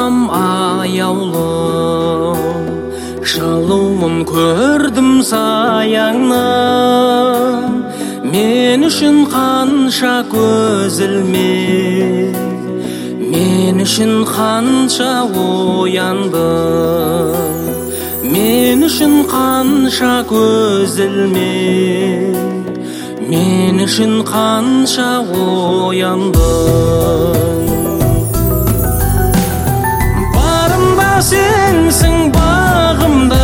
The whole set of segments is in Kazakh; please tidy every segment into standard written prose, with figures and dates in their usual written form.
анам аяулы, жылуын көрдім саяңнан. Мен үшін қанша көз ілмей, мен үшін қанша оянды. Мен үшін қанша көз ілмей, мен үшін қанша оянды. Барымда сенсің бағымда,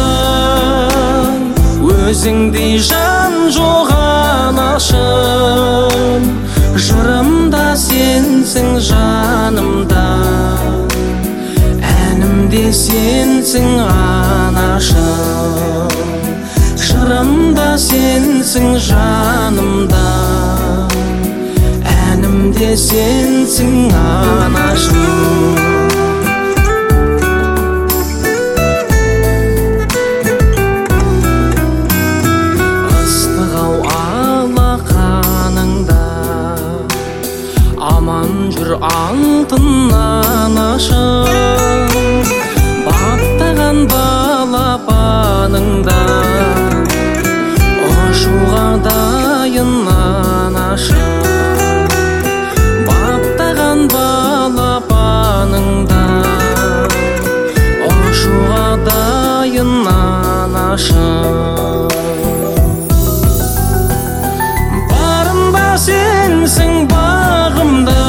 өзіңдей жан жоқ анашым. Жырымда сенсің жанымда, әнімде сенсің анашым. Жырымда сенсің жанымда, әнімде сенсің анашым. Аман жүр алтын анашым, баптаған балапаныңда, ұшуға дайын анашым. Баптаған балапаныңда, ұшуға дайын анашым. Барымда сенсің бағымда,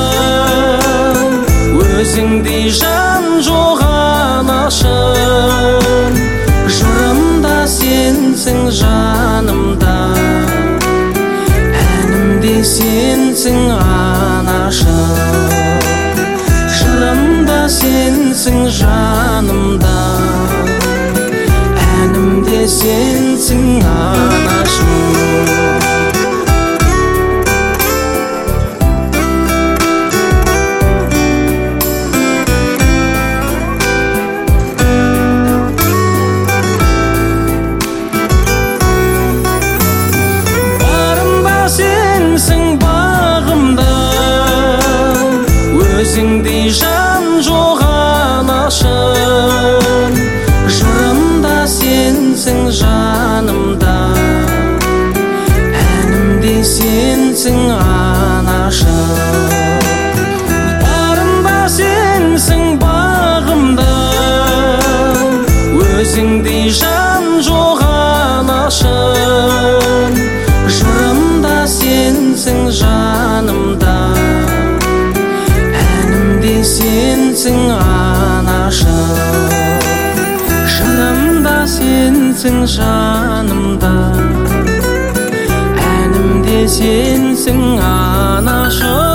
өзіңдей жан жоқ анашым. Жырымда сенсің жанымда, әнімде сенсің анашым. Жырымда сенсің жанымда, әнімде сенсің анашым. Өзіңдей жан жоқ анашым. Жырымда сенсің жанымда, әнімде сенсің анашым. Барымда сенсің бағымда, өзіңдей жан жоқ анашым. Жырымда сенсің жанымда, сенсің анашым. Жырымда сенсің жанымда, әнімде сенсің анашым.